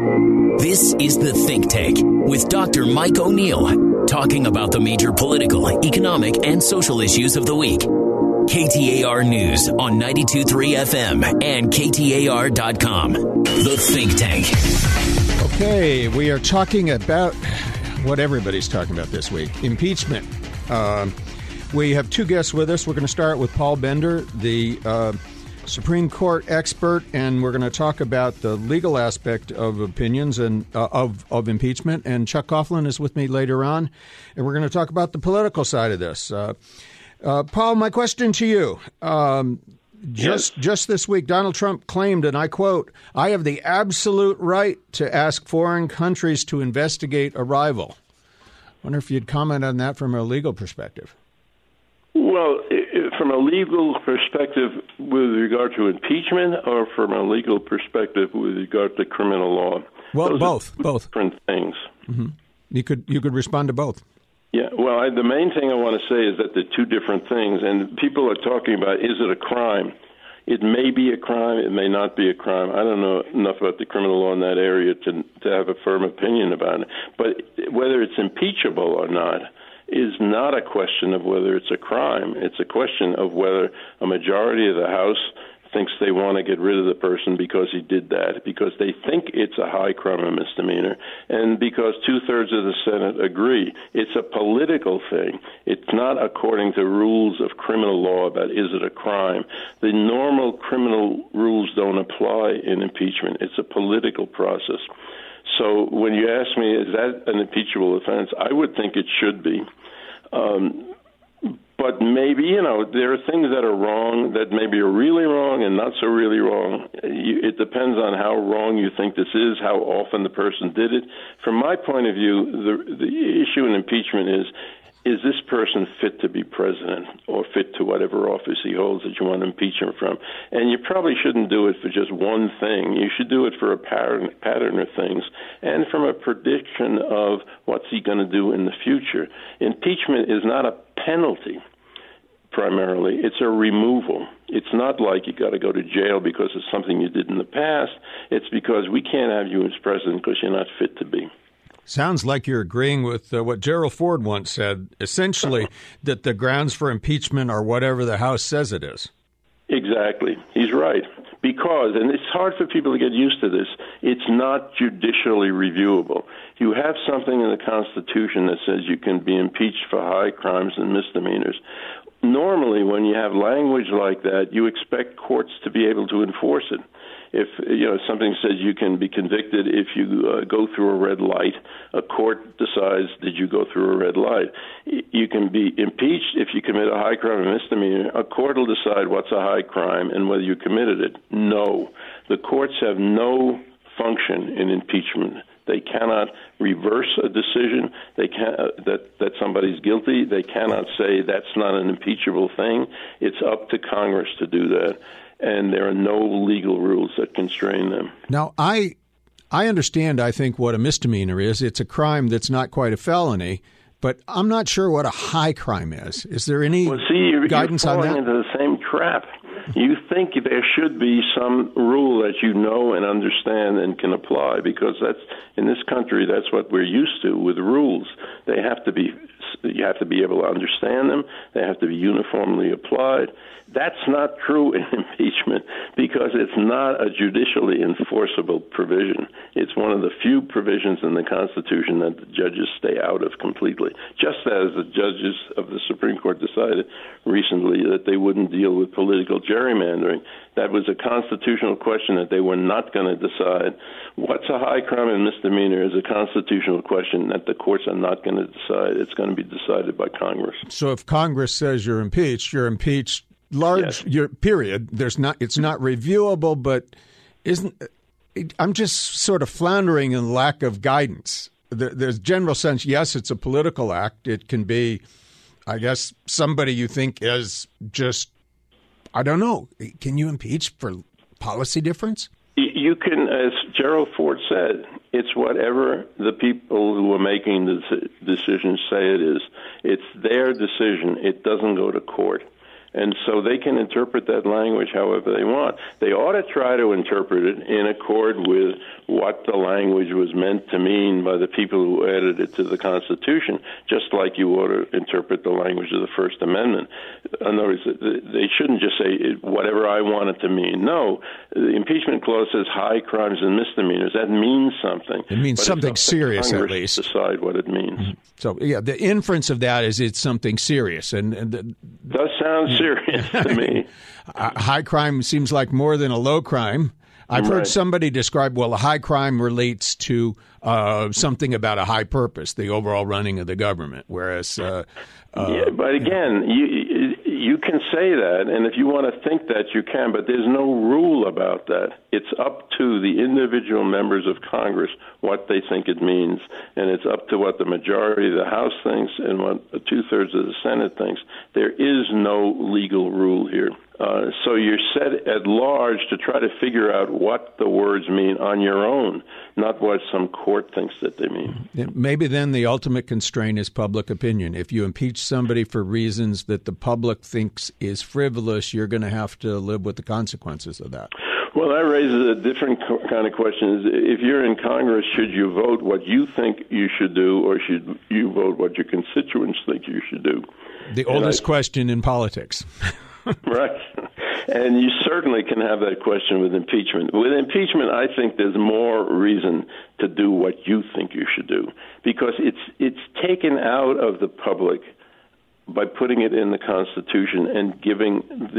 This is The Think Tank with Dr. Mike O'Neill, talking about the major political, economic, and social issues of the week. KTAR News on 92.3 FM and KTAR.com. The Think Tank. Okay, we are talking about what everybody's talking about this week, impeachment. We have two guests with us. We're going to start with Paul Bender, the Supreme Court expert, and we're going to talk about the legal aspect of opinions and of impeachment. And Chuck Coughlin is with me later on, and we're going to talk about the political side of this. Paul, my question to you. Just this week, Donald Trump claimed, and I quote, "I have the absolute right to ask foreign countries to investigate a rival." I wonder if you'd comment on that from a legal perspective. Well, from a legal perspective with regard to impeachment, or from a legal perspective with regard to criminal law? Well, both. Different things. Mm-hmm. You could respond to both. Yeah, well, the main thing I want to say is that they're two different things, and people are talking about, is it a crime? It may be a crime, it may not be a crime. I don't know enough about the criminal law in that area to have a firm opinion about it. But whether it's impeachable or not is not a question of whether it's a crime. It's a question of whether a majority of the House thinks they want to get rid of the person because he did that, because they think it's a high crime or misdemeanor, and because two-thirds of the Senate agree. It's a political thing. It's not according to rules of criminal law about is it a crime. The normal criminal rules don't apply in impeachment. It's a political process. So when you ask me, is that an impeachable offense, I would think it should be. But maybe, there are things that are wrong that maybe are really wrong and not so really wrong. It depends on how wrong you think this is, how often the person did it. From my point of view, the issue in impeachment is this person fit to be president or fit to whatever office he holds that you want to impeach him from? And you probably shouldn't do it for just one thing. You should do it for a pattern of things and from a prediction of what's he going to do in the future. Impeachment is not a penalty. Primarily, it's a removal. It's not like you got to go to jail because of something you did in the past. It's because we can't have you as president because you're not fit to be. Sounds like you're agreeing with what Gerald Ford once said, essentially that the grounds for impeachment are whatever the House says it is. Exactly. He's right. Because, and it's hard for people to get used to this, it's not judicially reviewable. You have something in the Constitution that says you can be impeached for high crimes and misdemeanors. Normally, when you have language like that, you expect courts to be able to enforce it. If something says you can be convicted if you go through a red light, a court decides, did you go through a red light? You can be impeached if you commit a high crime or misdemeanor. A court will decide what's a high crime and whether you committed it. No. The courts have no function in impeachment. They cannot reverse a decision. They can that somebody's guilty. They cannot say that's not an impeachable thing. It's up to Congress to do that, and there are no legal rules that constrain them. Now, I understand, I think, what a misdemeanor is. It's a crime that's not quite a felony, but I'm not sure what a high crime is. Is there any guidance on that? You're falling into the same trap. You think there should be some rule that you know and understand and can apply, because that's in this country, that's what we're used to with rules. They have to be, you have to be able to understand them. They have to be uniformly applied. That's not true in impeachment because it's not a judicially enforceable provision. It's one of the few provisions in the Constitution that the judges stay out of completely, just as the judges of the Supreme Court decided recently that they wouldn't deal with political gerrymandering. That was a constitutional question that they were not going to decide. What's a high crime and misdemeanor is a constitutional question that the courts are not going to decide. It's going to be decided by Congress. So if Congress says you're impeached, large, yes. Period. It's not reviewable, but I'm just sort of floundering in lack of guidance. There's general sense, yes, it's a political act. It can be, I guess, somebody you think is just, I don't know. Can you impeach for policy difference? You can, as Gerald Ford said, it's whatever the people who are making the decision say it is. It's their decision. It doesn't go to court. And so they can interpret that language however they want. They ought to try to interpret it in accord with what the language was meant to mean by the people who added it to the Constitution, just like you ought to interpret the language of the First Amendment. In other words, they shouldn't just say whatever I want it to mean. No, the impeachment clause says high crimes and misdemeanors. That means something. It means something serious, at least. Decide what it means. Mm-hmm. So, yeah, the inference of that is it's something serious. Does sound serious to me. High crime seems like more than a low crime. I've heard somebody describe, well, a high crime relates to something about a high purpose, the overall running of the government, whereas... yeah, but again, you can say that, and if you want to think that, you can, but there's no rule about that. It's up to the individual members of Congress what they think it means, and it's up to what the majority of the House thinks and what two-thirds of the Senate thinks. There is no legal rule here. So you're set at large to try to figure out what the words mean on your own, not what some court thinks that they mean. Maybe then the ultimate constraint is public opinion. If you impeach somebody for reasons that the public thinks is frivolous, you're going to have to live with the consequences of that. Well, that raises a different kind of question. If you're in Congress, should you vote what you think you should do, or should you vote what your constituents think you should do? The oldest question in politics. Right. And you certainly can have that question with impeachment. With impeachment, I think there's more reason to do what you think you should do, because it's taken out of the public by putting it in the Constitution and giving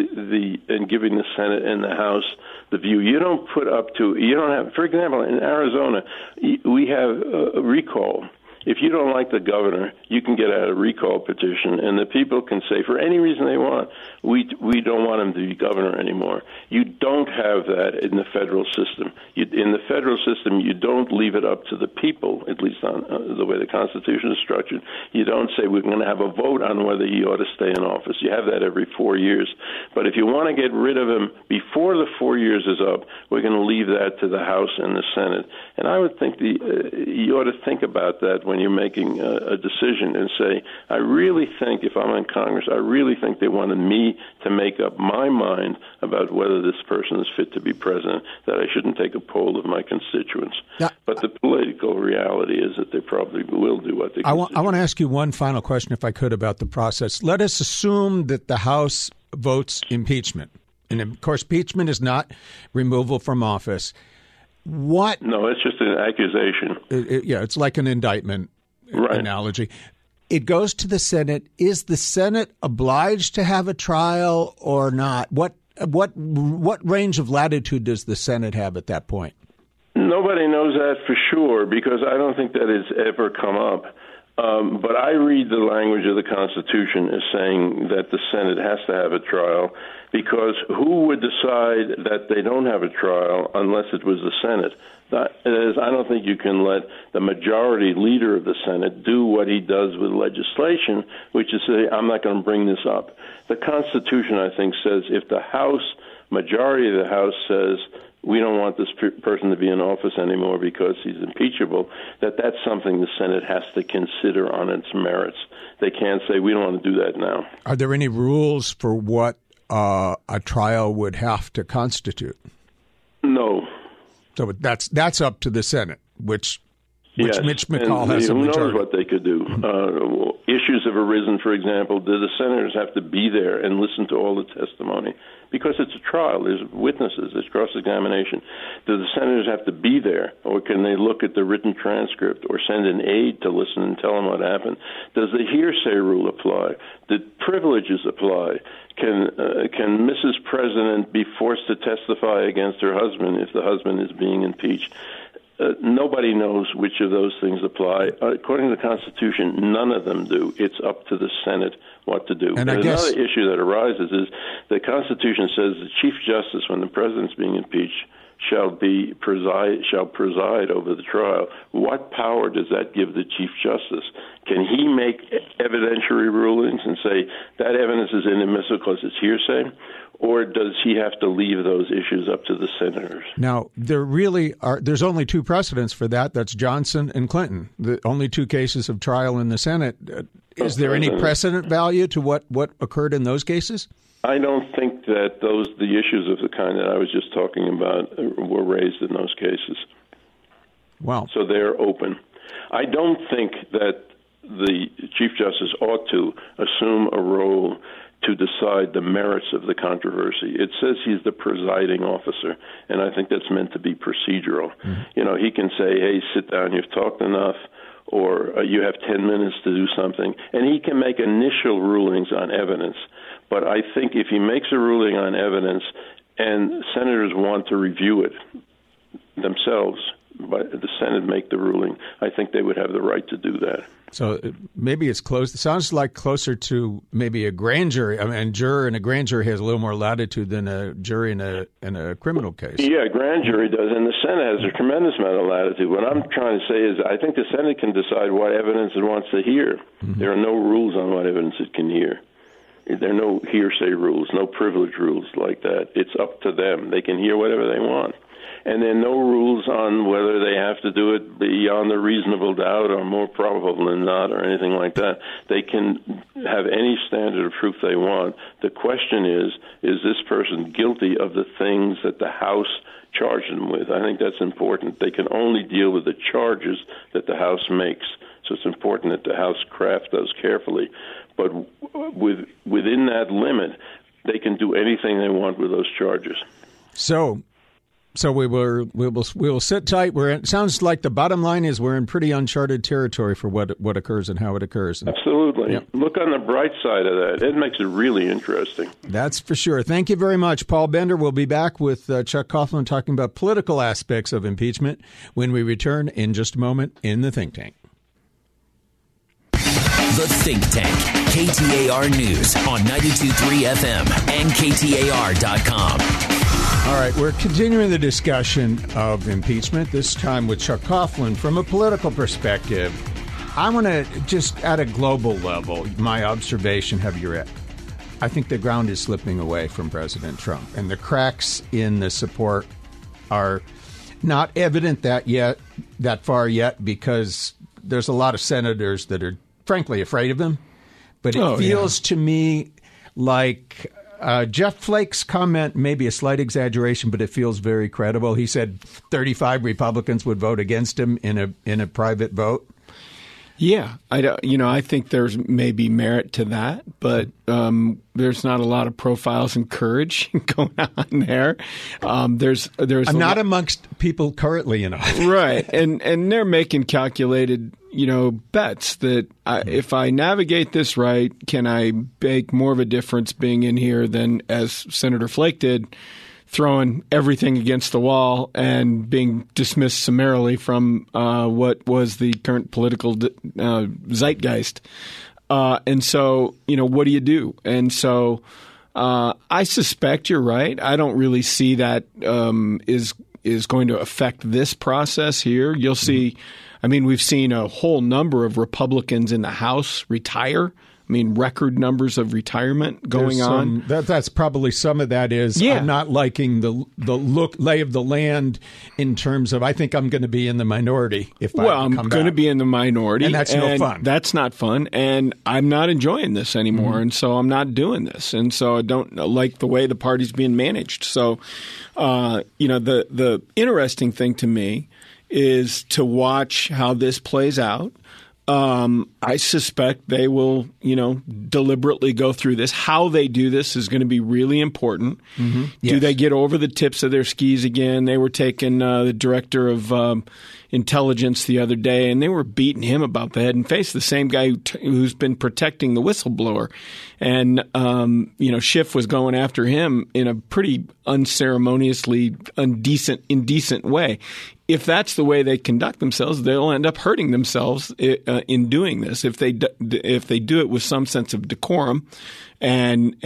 the Senate and the House the view. You don't have, for example, in Arizona, we have a recall. If you don't like the governor, you can get out a recall petition, and the people can say, for any reason they want, we don't want him to be governor anymore. You don't have that in the federal system. In the federal system, you don't leave it up to the people, at least on the way the Constitution is structured. You don't say we're going to have a vote on whether he ought to stay in office. You have that every 4 years. But if you want to get rid of him before the 4 years is up, we're going to leave that to the House and the Senate. And I would think you ought to think about that when you're making a decision and say, I really think, if I'm in Congress, I really think they wanted me to make up my mind about whether this person is fit to be president, that I shouldn't take a poll of my constituents. Now, but the political reality is that they probably will do what they I want to ask you one final question, if I could, about the process. Let us assume that the House votes impeachment. And, of course, impeachment is not removal from office. What? No, it's just an accusation. It's like an indictment right. Analogy. It goes to the Senate. Is the Senate obliged to have a trial or not? What range of latitude does the Senate have at that point? Nobody knows that for sure, because I don't think that it's ever come up. But I read the language of the Constitution as saying that the Senate has to have a trial, because who would decide that they don't have a trial unless it was the Senate? That is, I don't think you can let the majority leader of the Senate do what he does with legislation, which is say, I'm not going to bring this up. The Constitution, I think, says if the majority of the House says, we don't want this person to be in office anymore because he's impeachable, that's something the Senate has to consider on its merits. They can't say, we don't want to do that now. Are there any rules for what a trial would have to constitute? No. So that's up to the Senate, which yes. Mitch McConnell has a majority. Who knows what they could do? Issues have arisen, for example, do the senators have to be there and listen to all the testimony? Because it's a trial, there's witnesses, there's cross-examination. Do the senators have to be there, or can they look at the written transcript or send an aide to listen and tell them what happened? Does the hearsay rule apply? Do privileges apply? Can Mrs. President be forced to testify against her husband if the husband is being impeached? Nobody knows which of those things apply. According to the Constitution, none of them do. It's up to the Senate what to do. And another issue that arises is the Constitution says the Chief Justice, when the president's being impeached, shall preside over the trial. What power does that give the Chief Justice? Can he make evidentiary rulings and say that evidence is inadmissible because it's hearsay? Or does he have to leave those issues up to the senators? Now, there's only two precedents for that. That's Johnson and Clinton, the only two cases of trial in the Senate. Is there any precedent value to what occurred in those cases? I don't think that the issues of the kind that I was just talking about were raised in those cases. Wow. So they're open. I don't think that the Chief Justice ought to assume a role to decide the merits of the controversy. It says he's the presiding officer, and I think that's meant to be procedural. Mm-hmm. He can say, hey, sit down, you've talked enough, or you have 10 minutes to do something, and he can make initial rulings on evidence. But I think if he makes a ruling on evidence and senators want to review it themselves, but the Senate make the ruling, I think they would have the right to do that. So maybe it's close. It sounds like closer to maybe a grand jury. I mean, a juror in a grand jury has a little more latitude than a jury in a criminal case. Yeah, grand jury does, and the Senate has a tremendous amount of latitude. What I'm trying to say is I think the Senate can decide what evidence it wants to hear. Mm-hmm. There are no rules on what evidence it can hear. There are no hearsay rules, no privilege rules like that. It's up to them. They can hear whatever they want. And there are no rules on whether they have to do it beyond a reasonable doubt or more probable than not or anything like that. They can have any standard of proof they want. The question is this person guilty of the things that the House charged them with? I think that's important. They can only deal with the charges that the House makes. So it's important that the House craft those carefully. But within that limit, they can do anything they want with those charges. So we will sit tight. It sounds like the bottom line is we're in pretty uncharted territory for what occurs and how it occurs. Absolutely. Yep. Look on the bright side of that. It makes it really interesting. That's for sure. Thank you very much, Paul Bender. We'll be back with Chuck Coughlin talking about political aspects of impeachment when we return in just a moment in the Think Tank. The Think Tank, KTAR News on 92.3 FM and KTAR.com. All right, we're continuing the discussion of impeachment, this time with Chuck Coughlin. From a political perspective, I want to just at a global level, my observation, I think the ground is slipping away from President Trump, and the cracks in the support are not evident that far yet, because there's a lot of senators that are frankly afraid of him. But it feels to me like Jeff Flake's comment may be a slight exaggeration, but it feels very credible. He said 35 Republicans would vote against him in a private vote. Yeah, I think there's maybe merit to that, but there's not a lot of profiles and courage going on there. There's not amongst people currently in office, right? And they're making calculated, bets that if I navigate this right, can I make more of a difference being in here than, as Senator Flake did, throwing everything against the wall and being dismissed summarily from what was the current political zeitgeist. And so, what do you do? And so I suspect you're right. I don't really see that is going to affect this process here. You'll see, we've seen a whole number of Republicans in the House retire. Record numbers of retirement going on. That's probably some of that is I'm not liking the lay of the land in terms of I think I'm going to be in the minority I'm going to be in the minority. And that's no fun. That's not fun. And I'm not enjoying this anymore. Mm-hmm. And so I'm not doing this. And so I don't like the way the party's being managed. So, the interesting thing to me is to watch how this plays out. I suspect they will, deliberately go through this. How they do this is going to be really important. Mm-hmm. Yes. Do they get over the tips of their skis again? They were taking the director of intelligence the other day, and they were beating him about the head and face, the same guy who's been protecting the whistleblower. And, Schiff was going after him in a pretty unceremoniously indecent way. If that's the way they conduct themselves, they'll end up hurting themselves in doing this. If they do it with some sense of decorum and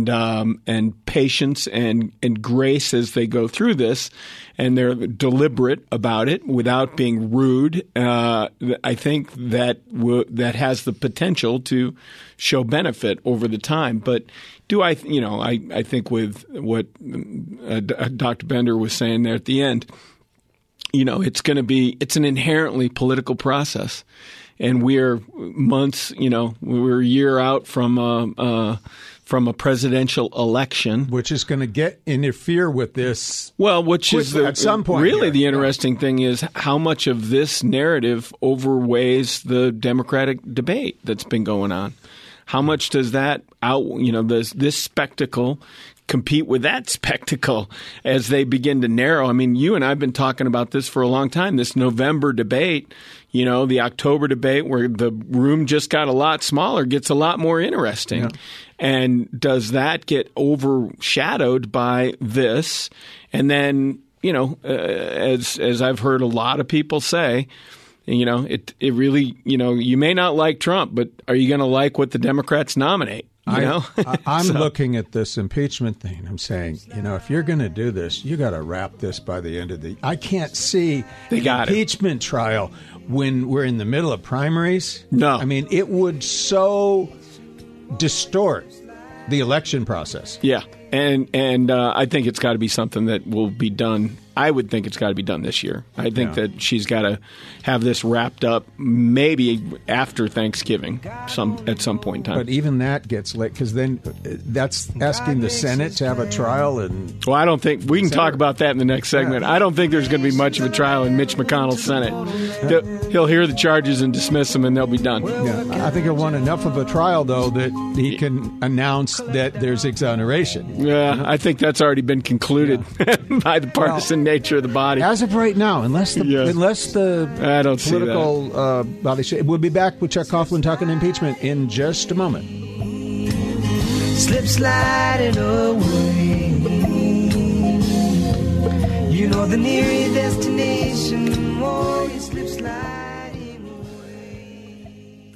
patience and grace as they go through this, and they're deliberate about it without being rude, I think that has the potential to show benefit over the time. But I think with what Dr. Bender was saying there at the end, it's an inherently political process, and we're months, we're a year out from from a presidential election, which is going to interfere with this. Well, which is at some point. Really, the interesting thing is how much of this narrative overweighs the Democratic debate that's been going on. How much does that this spectacle compete with that spectacle as they begin to narrow? I mean, you and I have been talking about this for a long time. This November debate, the October debate where the room just got a lot smaller, gets a lot more interesting. Yeah. And does that get overshadowed by this? And then, as I've heard a lot of people say, it really, you may not like Trump, but are you going to like what the Democrats nominate? I'm looking at this impeachment thing. I'm saying, if you're going to do this, you got to wrap this by the end of the. I can't see the impeachment trial when we're in the middle of primaries. No, I mean it would so distort the election process. Yeah, and I think it's got to be something that will be done. I would think it's got to be done this year. I think that she's got to have this wrapped up maybe after Thanksgiving at some point in time. But even that gets late because then that's asking the Senate to have a trial. Well, I don't think we can talk about that in the next segment. I don't think there's going to be much of a trial in Mitch McConnell's Senate. He'll hear the charges and dismiss them, and they'll be done. Yeah. I think he'll want enough of a trial, though, that he can announce that there's exoneration. Yeah, I think that's already been concluded by the partisan nature of the body. As of right now, unless the I don't political body. We'll be back with Chuck Coughlin talking impeachment in just a moment. Slip sliding away. You know the near your destination, the more you slip sliding away.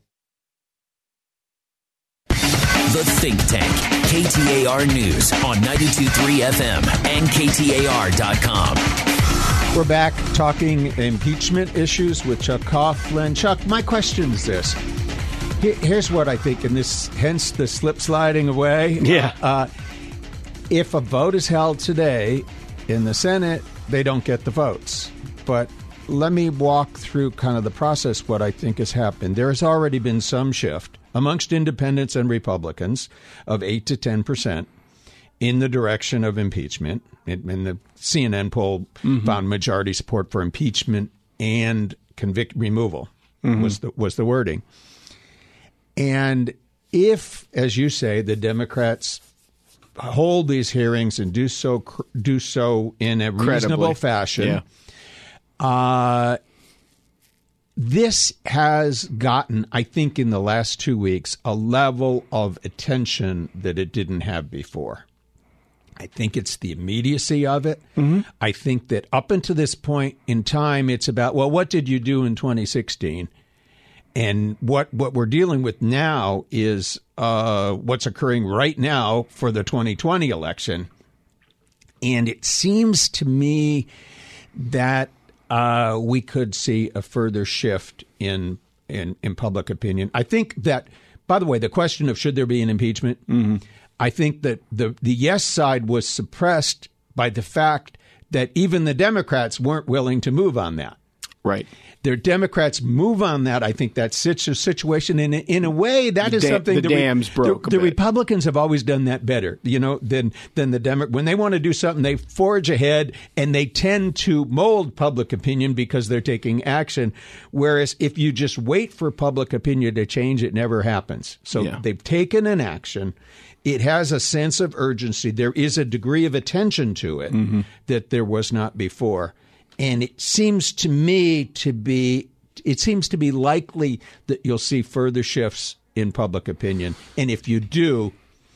The Think Tank, KTAR News on 92.3 FM and KTAR.com. We're back talking impeachment issues with Chuck Coughlin. Chuck, my question is this. Here's what I think, and hence the slip sliding away. Yeah. If a vote is held today in the Senate, they don't get the votes. But let me walk through kind of the process, what I think has happened. There has already been some shift amongst independents and Republicans of 8 to 10% in the direction of impeachment. In the CNN poll found majority support for impeachment and removal was the wording. And if, as you say, the Democrats hold these hearings and do so in a reasonable fashion, this has gotten, I think, in the last 2 weeks, a level of attention that it didn't have before. I think it's the immediacy of it. I think that up until this point in time, it's about, well, what did you do in 2016? And what we're dealing with now is what's occurring right now for the 2020 election. And it seems to me that we could see a further shift in public opinion. I think that, by the way, the question of should there be an impeachment, I think that the yes side was suppressed by the fact that even the Democrats weren't willing to move on that. Right. Their Democrats move on that. I think that's such a situation. In a way, that is something the dams broke. The Republicans have always done that better, than the Democrats. When they want to do something, they forge ahead and they tend to mold public opinion because they're taking action. Whereas if you just wait for public opinion to change, it never happens. So they've taken an action. It has a sense of urgency. There is a degree of attention to it that there was not before. And it seems to me to be likely that you'll see further shifts in public opinion. And if you do,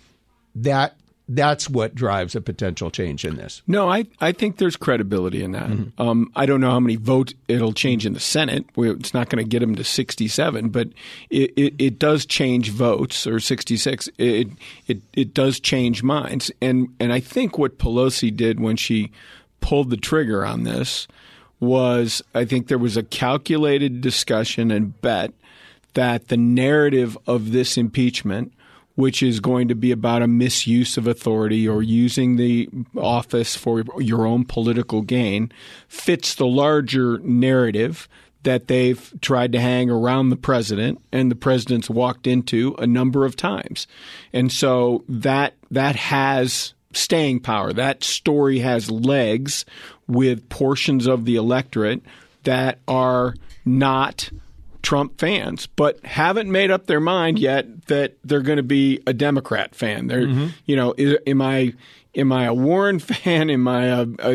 that's what drives a potential change in this. No, I think there's credibility in that. I don't know how many votes it'll change in the Senate. It's not going to get them to 67, but it does change votes, or 66. It does change minds. And I think what Pelosi did when she pulled the trigger on this was, I think there was a calculated discussion and bet that the narrative of this impeachment, which is going to be about a misuse of authority or using the office for your own political gain, fits the larger narrative that they've tried to hang around the president and the president's walked into a number of times. And so that has staying power. That story has legs with portions of the electorate that are not Trump fans, but haven't made up their mind yet that they're going to be a Democrat fan. They're, am I a Warren fan? Am I am I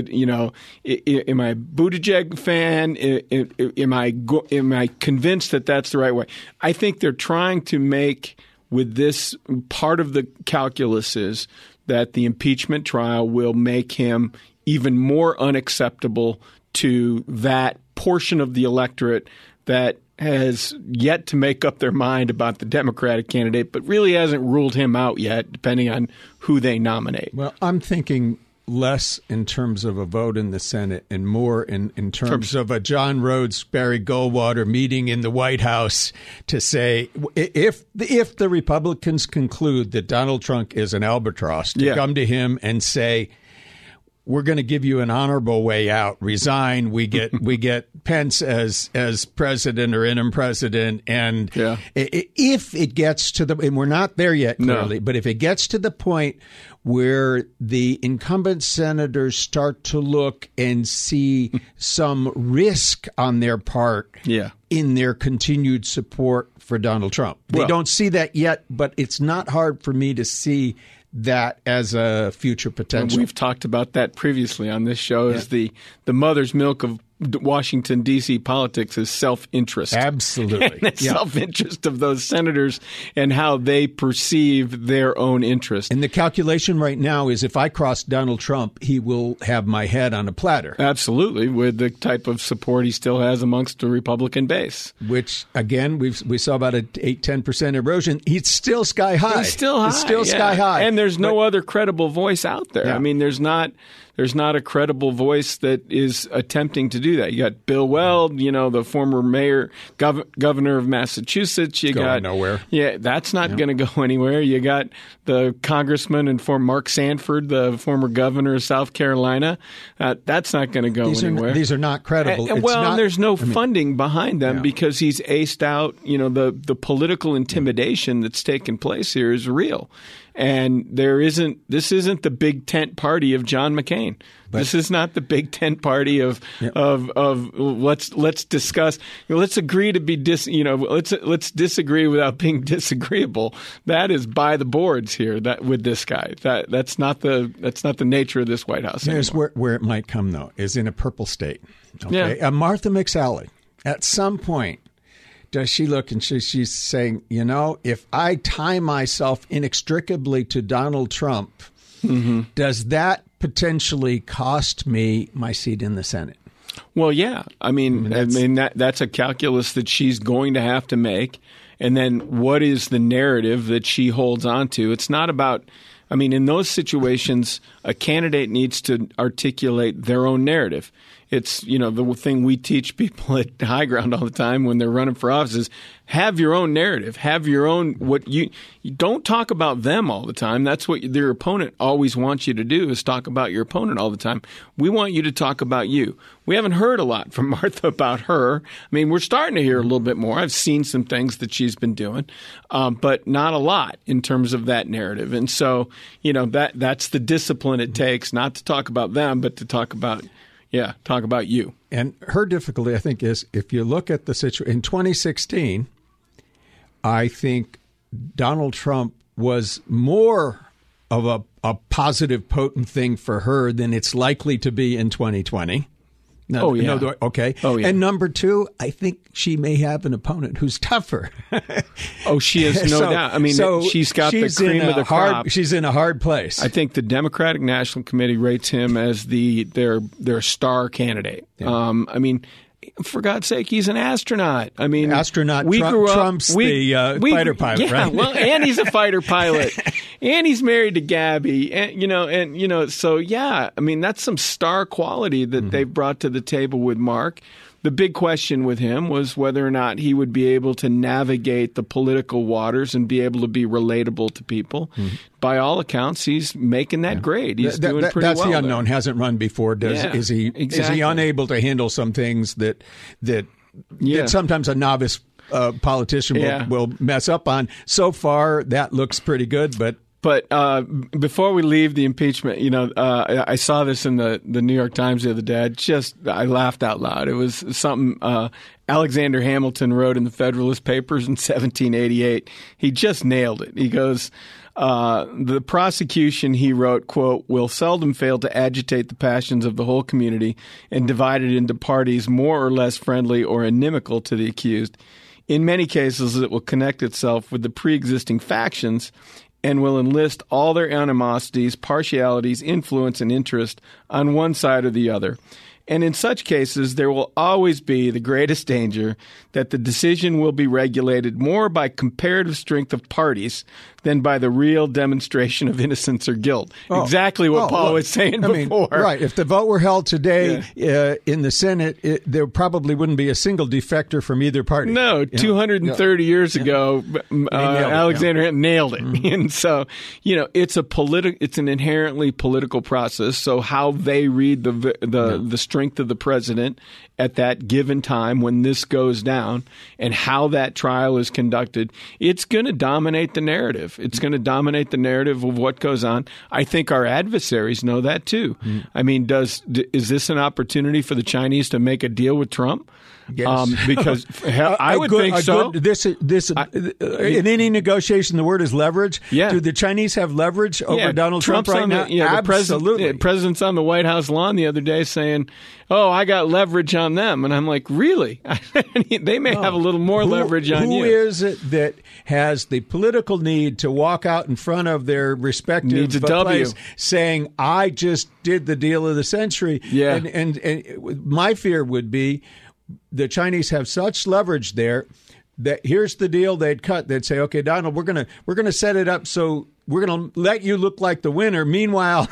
a Buttigieg fan? Am I convinced that that's the right way? I think they're trying to make, with this, part of the calculus is that the impeachment trial will make him even more unacceptable to that portion of the electorate that has yet to make up their mind about the Democratic candidate, but really hasn't ruled him out yet, depending on who they nominate. Well, I'm thinking less in terms of a vote in the Senate and more in terms of a John Rhodes, Barry Goldwater meeting in the White House to say, if the Republicans conclude that Donald Trump is an albatross, to come to him and say, we're going to give you an honorable way out. Resign. We get Pence as president or interim president. And if it gets to and we're not there yet, clearly, but if it gets to the point where the incumbent senators start to look and see some risk on their part in their continued support for Donald Trump. They don't see that yet, but it's not hard for me to see that as a future potential. And we've talked about that previously on this show as the mother's milk of Washington, D.C. politics is self-interest. Absolutely. And the self-interest of those senators and how they perceive their own interest. And the calculation right now is if I cross Donald Trump, he will have my head on a platter. Absolutely, with the type of support he still has amongst the Republican base. Which, again, we saw about an 8-10% erosion. He's still sky high. He's still high. He's still sky high. And there's no other credible voice out there. I mean, there's not a credible voice that is attempting to do that. You got Bill Weld, the former mayor, governor of Massachusetts. You got nowhere. Yeah, that's not going to go anywhere. You got the congressman and former Mark Sanford, the former governor of South Carolina. That's not going to go anywhere. These are not credible. And there's no funding behind them because he's aced out. The political intimidation that's taken place here is real. And this isn't the big tent party of John McCain. This is not the big tent party of let's discuss. Let's agree to be let's disagree without being disagreeable. That is by the boards here. That with this guy. That's not the nature of this White House. Here's where it might come though is in a purple state. Okay, Martha McSally at some point. Does she look and she's saying, if I tie myself inextricably to Donald Trump, does that potentially cost me my seat in the Senate? Well, yeah. I mean that's a calculus that she's going to have to make. And then what is the narrative that she holds on to? It's not about – in those situations, a candidate needs to articulate their own narrative. It's, the thing we teach people at High Ground all the time when they're running for office is have your own narrative. Have your own you don't talk about them all the time. That's what their opponent always wants you to do is talk about your opponent all the time. We want you to talk about you. We haven't heard a lot from Martha about her. We're starting to hear a little bit more. I've seen some things that she's been doing, but not a lot in terms of that narrative. And so, that's the discipline it takes not to talk about them, but to talk about you. And her difficulty, I think, is if you look at the situation in 2016, I think Donald Trump was more of a positive, potent thing for her than it's likely to be in 2020. Okay. And number two, I think she may have an opponent who's tougher. She has no doubt. She's got the cream of the crop. She's in a hard place. I think the Democratic National Committee rates him as their star candidate. Yeah. For God's sake, he's an astronaut. Trump's the fighter pilot, right? Well, and he's a fighter pilot, and he's married to Gabby, that's some star quality that they've brought to the table with Mark. The big question with him was whether or not he would be able to navigate the political waters and be able to be relatable to people. By all accounts, he's making that grade. He's doing pretty well. That's the unknown. Hasn't run before. Is he unable to handle some things that that sometimes a novice politician will mess up on. So far, that looks pretty good, but before we leave the impeachment, I saw this in the New York Times the other day. I laughed out loud. It was something Alexander Hamilton wrote in the Federalist Papers in 1788. He just nailed it. He goes, the prosecution, he wrote, quote, will seldom fail to agitate the passions of the whole community and divide it into parties more or less friendly or inimical to the accused. In many cases, it will connect itself with the pre-existing factions and will enlist all their animosities, partialities, influence, and interest on one side or the other. And in such cases, there will always be the greatest danger that the decision will be regulated more by comparative strength of parties than by the real demonstration of innocence or guilt. Exactly what Paul was saying before. Right. If the vote were held today in the Senate, there probably wouldn't be a single defector from either party. No, 230 years ago, Alexander nailed it. Mm-hmm. And so, it's an inherently political process. So how they read the strength of the president at that given time when this goes down and how that trial is conducted, it's going to dominate the narrative. It's going to dominate the narrative of what goes on. I think our adversaries know that too. Mm. I mean, is this an opportunity for the Chinese to make a deal with Trump? Yes. Because I would think so. In any negotiation, the word is leverage. Yeah. Do the Chinese have leverage over Donald Trump right now? Absolutely. The president's on the White House lawn the other day saying, "Oh, I got leverage on them," and I'm like, "Really? They may have a little more leverage on you." Who is it that has the political need to walk out in front of their respective place saying, "I just did the deal of the century"? Yeah. And my fear would be the Chinese have such leverage there that here's the deal they'd cut. They'd say, "Okay, Donald, we're gonna set it up so we're gonna let you look like the winner. Meanwhile,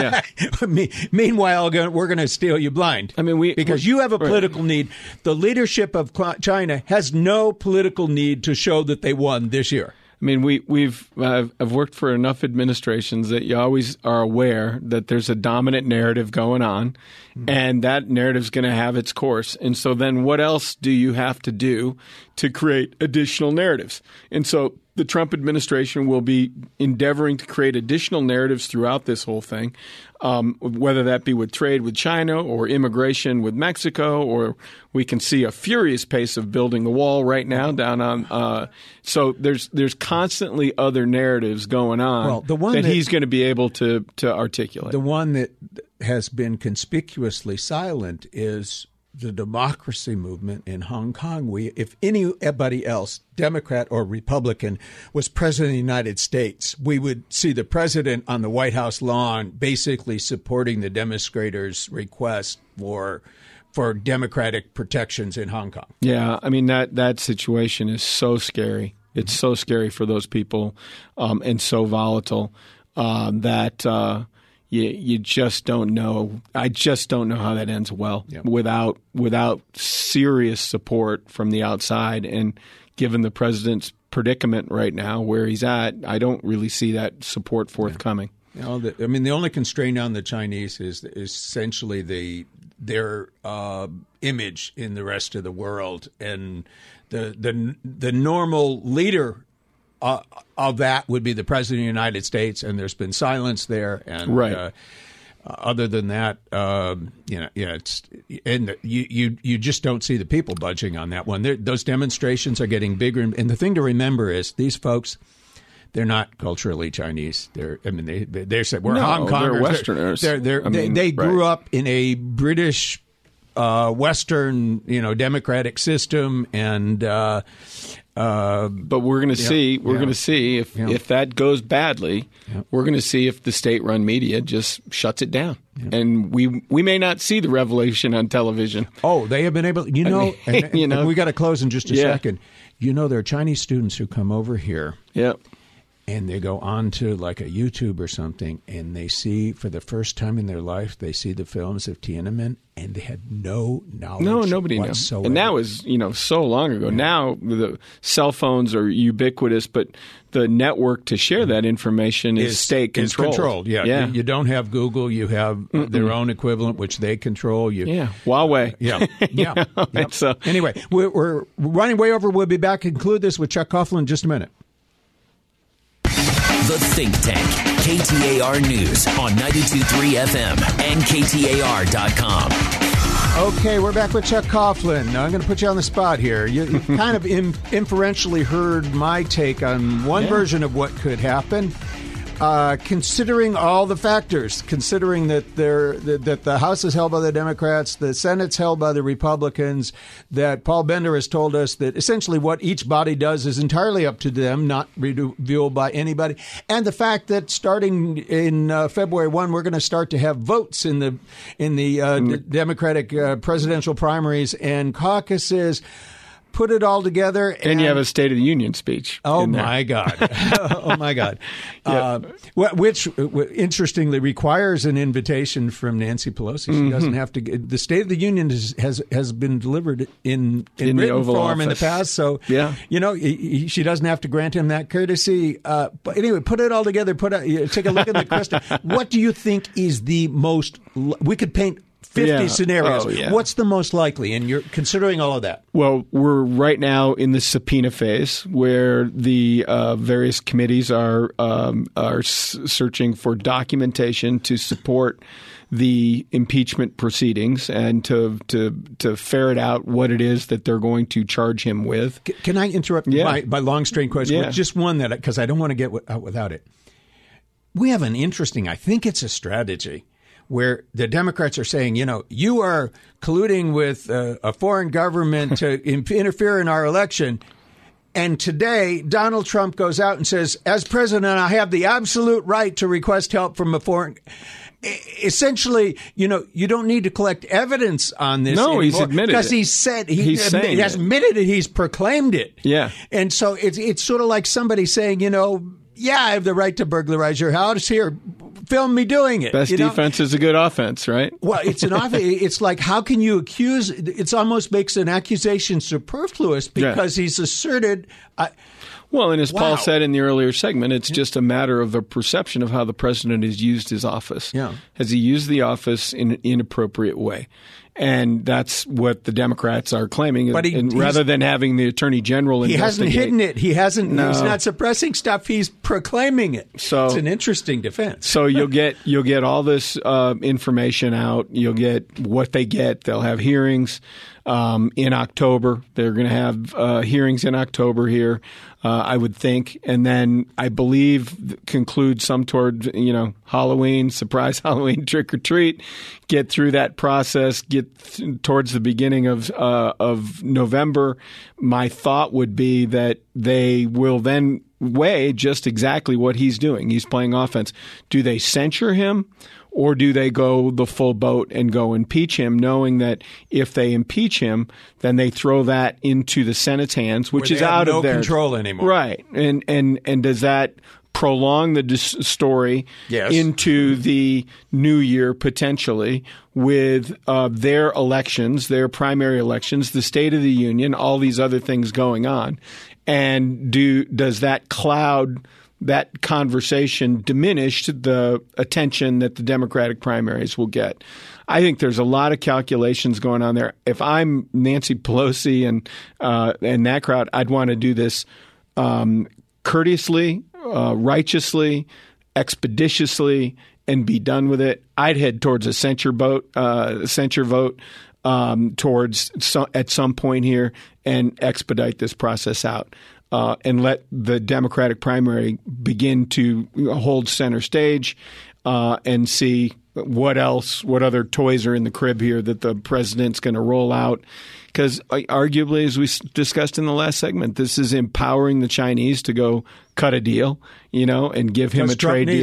we're gonna steal you blind. I mean, because you have a political need. The leadership of China has no political need to show that they won this year." I mean, I've worked for enough administrations that you always are aware that there's a dominant narrative going on, and that narrative's going to have its course. And so then what else do you have to do to create additional narratives? And so the Trump administration will be endeavoring to create additional narratives throughout this whole thing, whether that be with trade with China or immigration with Mexico, or we can see a furious pace of building the wall right now down on. So there's constantly other narratives going on that he's going to be able to articulate. The one that has been conspicuously silent is the democracy movement in Hong Kong. If anybody else, Democrat or Republican, was president of the United States, we would see the president on the White House lawn basically supporting the demonstrators' request for democratic protections in Hong Kong. Yeah, I mean, that situation is so scary. It's so scary for those people and so volatile that you just don't know. I just don't know how that ends well without serious support from the outside. And given the president's predicament right now, where he's at, I don't really see that support forthcoming. The only constraint on the Chinese is essentially their image in the rest of the world, and the normal leader of that would be the president of the United States, and there's been silence there. And other than that, you just don't see the people budging on that one. Those demonstrations are getting bigger, and the thing to remember is these folks, they're not culturally Chinese. They say we're Hong Kongers. They're Westerners. They grew up in a British Western, democratic system, and. But we're going to see. We're going to see if that goes badly. Yeah. We're going to see if the state-run media just shuts it down, and we may not see the revelation on television. Oh, they have been able. And we got to close in just a second. There are Chinese students who come over here. Yep. and they go on to like a YouTube or something, and they see for the first time in their life, they see the films of Tiananmen, and they had no knowledge. No, nobody whatsoever. knew. And that was, so long ago. Yeah. Now the cell phones are ubiquitous, but the network to share that information is state controlled. Is controlled, yeah. You don't have Google. You have their own equivalent, which they control. Huawei. Yeah. So anyway, we're running way over. We'll be back to conclude this with Chuck Coughlin in just a minute. The Think Tank, KTAR News on 92.3 FM and KTAR.com. Okay, we're back with Chuck Coughlin. Now, I'm going to put you on the spot here. You kind of inferentially heard my take on one version of what could happen. Considering all the factors, considering that that the House is held by the Democrats, the Senate's held by the Republicans, that Paul Bender has told us that essentially what each body does is entirely up to them, not reviewed by anybody, and the fact that starting in February 1, we're going to start to have votes in the Democratic presidential primaries and caucuses. Put it all together. And you have a State of the Union speech. Oh, my God. Oh, my God. Which interestingly requires an invitation from Nancy Pelosi. She doesn't have to. The State of the Union has been delivered in written form in the past. So, she doesn't have to grant him that courtesy. But anyway, put it all together. Take a look at the question. What do you think is the most? We could paint 50 scenarios. Oh, yeah. What's the most likely? And you're considering all of that. Well, we're right now in the subpoena phase where the various committees are searching for documentation to support the impeachment proceedings and to ferret out what it is that they're going to charge him with. Can I interrupt my long strain question? Yeah. Just one because I don't want to get out without it. We have an interesting, I think it's a strategy, where the Democrats are saying, you are colluding with a foreign government to interfere in our election. And today, Donald Trump goes out and says, as president, I have the absolute right to request help from a foreign. Essentially, you don't need to collect evidence on this. No, he's admitted because it. he said he has admitted it. He's proclaimed it. Yeah. And so it's sort of like somebody saying, I have the right to burglarize your house. Here, film me doing it. Best defense is a good offense, right? Well, it's an offense. It's like, how can you accuse? It almost makes an accusation superfluous because he's asserted. Well, and as Paul said in the earlier segment, it's just a matter of a perception of how the president has used his office. Yeah. Has he used the office in an inappropriate way? And that's what the Democrats are claiming. But rather than having the attorney general investigate. He hasn't hidden it. He's not suppressing stuff. He's proclaiming it. So it's an interesting defense. So you'll get all this information out. You'll get what they get. They'll have hearings in October. They're going to have hearings in October here, I would think, and then I believe conclude some toward Halloween, surprise Halloween trick or treat. Get through that process. Get towards the beginning of November. My thought would be that they will then weigh just exactly what he's doing. He's playing offense. Do they censure him? Or do they go the full boat and go impeach him, knowing that if they impeach him, then they throw that into the Senate's hands, which is out of their control anymore. Right. And does that prolong the story into the new year potentially with their elections, their primary elections, the State of the Union, all these other things going on? And does that cloud that conversation diminished the attention that the Democratic primaries will get? I think there's a lot of calculations going on there. If I'm Nancy Pelosi and that crowd, I'd want to do this courteously, righteously, expeditiously, and be done with it. I'd head towards a censure vote at some point here and expedite this process out. And let the Democratic primary begin to hold center stage and see what other toys are in the crib here that the president's going to roll out. Because arguably, as we discussed in the last segment, this is empowering the Chinese to go cut a deal, and give him a trade deal.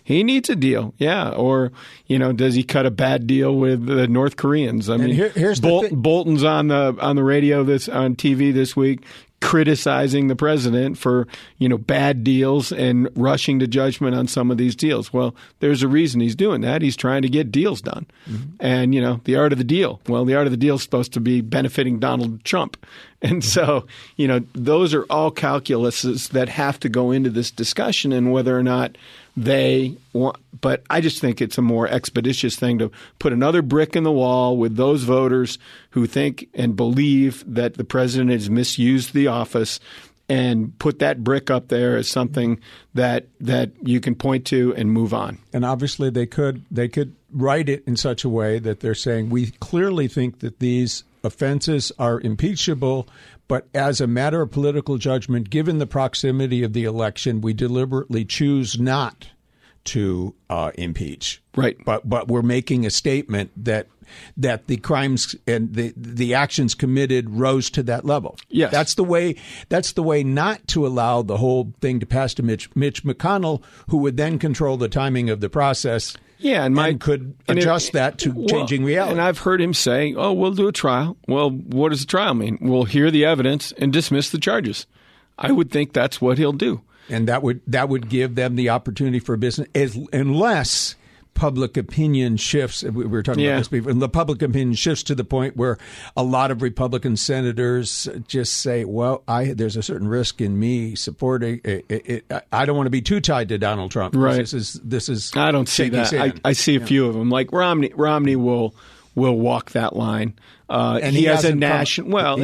He needs a deal, yeah. Or, does he cut a bad deal with the North Koreans? I mean, here's Bolton's on the radio on TV this week criticizing the president for, bad deals and rushing to judgment on some of these deals. Well, there's a reason he's doing that. He's trying to get deals done. Mm-hmm. And, the art of the deal. Well, the art of the deal is supposed to be benefiting Donald Trump. And so, those are all calculuses that have to go into this discussion and whether or not they want. But I just think it's a more expeditious thing to put another brick in the wall with those voters who think and believe that the president has misused the office and put that brick up there as something that you can point to and move on. And obviously they could write it in such a way that they're saying we clearly think that these offenses are impeachable, but as a matter of political judgment, given the proximity of the election, we deliberately choose not to impeach. Right. But we're making a statement that the crimes and the actions committed rose to that level. Yes. That's the way not to allow the whole thing to pass to Mitch McConnell, who would then control the timing of the process. Yeah, and could adjust that to changing reality. And I've heard him say, "Oh, we'll do a trial." Well, what does a trial mean? We'll hear the evidence and dismiss the charges. I would think that's what he'll do. And that would give them the opportunity for business, unless public opinion shifts. We were talking about this before. And the public opinion shifts to the point where a lot of Republican senators just say, well, there's a certain risk in me supporting it. I don't want to be too tied to Donald Trump. Right. This is I don't see that. I see a few of them. Like Romney will walk that line. And he has a national.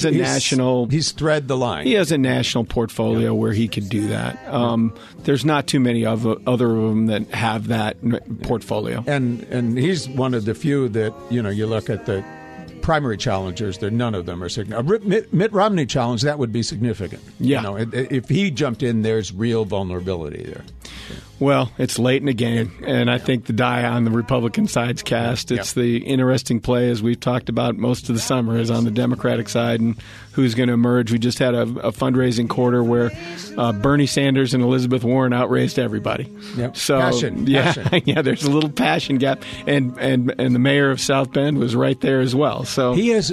He's thread the line. He has a national portfolio where he could do that. There's not too many other of them that have that portfolio. And he's one of the few that you look at the primary challengers. None of them are significant. Mitt Romney challenge, that would be significant. Yeah. If he jumped in, there's real vulnerability there. Well, it's late in the game, and I think the die on the Republican side's cast. It's the interesting play, as we've talked about most of the summer, is on the Democratic side and who's going to emerge. We just had a fundraising quarter where Bernie Sanders and Elizabeth Warren outraised everybody. Yep. So, passion. Yeah, there's a little passion gap, and the mayor of South Bend was right there as well. So he has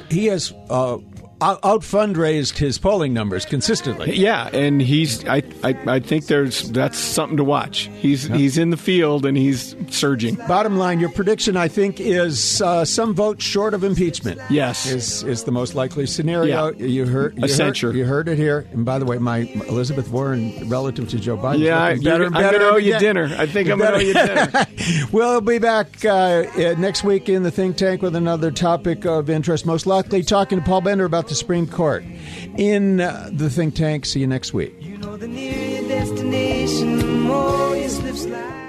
out fundraised his polling numbers consistently. Yeah, and I think that's something to watch. He's in the field and he's surging. Bottom line, your prediction, I think, is some votes short of impeachment. Yes, is the most likely scenario. Yeah. You heard it here. And by the way, my Elizabeth Warren relative to Joe Biden. Yeah, I'm going to owe you dinner. I think I'm going to owe you dinner. We'll be back next week in the Think Tank with another topic of interest. Most likely talking to Paul Bender about the Supreme Court in the Think Tank. See you next week. The nearer your destination, the more you slip slide.